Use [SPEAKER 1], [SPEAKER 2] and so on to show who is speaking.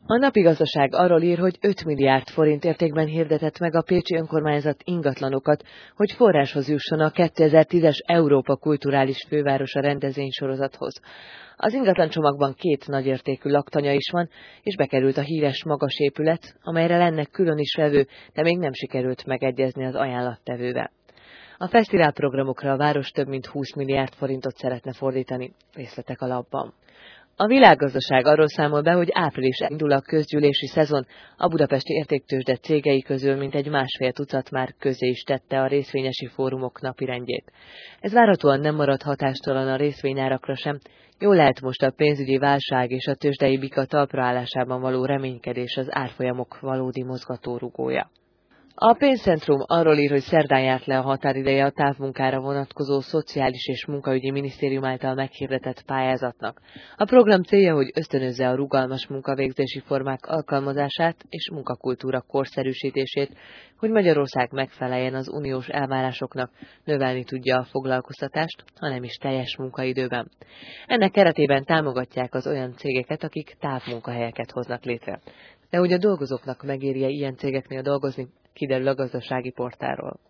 [SPEAKER 1] A Napi Gazdaság arról ír, hogy 5 milliárd forint értékben hirdetett meg a pécsi önkormányzat ingatlanokat, hogy forráshoz jusson a 2010-es Európa Kulturális Fővárosa rendezvénysorozathoz. Az ingatlancsomagban 2 nagyértékű laktanya is van, és bekerült a híres magas épület, amelyre lenne külön is vevő, de még nem sikerült megegyezni az ajánlattevővel. A fesztiválprogramokra a város több mint 20 milliárd forintot szeretne fordítani. Részletek a lapban. A Világgazdaság arról számol be, hogy áprilisra indul a közgyűlési szezon, a budapesti értéktőzsde cégei közül mintegy 1,5 tucat már közé is tette a részvényesi fórumok napirendjét. Ez várhatóan nem marad hatástalan a részvényárakra sem, jól lehet most a pénzügyi válság és a tőzsdei bika talpraállásában való reménykedés az árfolyamok valódi mozgatórugója. A Pénzcentrum arról ír, hogy szerdán járt le a határideje a távmunkára vonatkozó Szociális és Munkaügyi Minisztérium által meghirdetett pályázatnak. A program célja, hogy ösztönözze a rugalmas munkavégzési formák alkalmazását és munkakultúra korszerűsítését, hogy Magyarország megfeleljen az uniós elvárásoknak, növelni tudja a foglalkoztatást, hanem is teljes munkaidőben. Ennek keretében támogatják az olyan cégeket, akik távmunkahelyeket hoznak létre. De hogy a dolgozóknak megéri-e ilyen cégeknél dolgozni, kiderül a gazdasági portálról.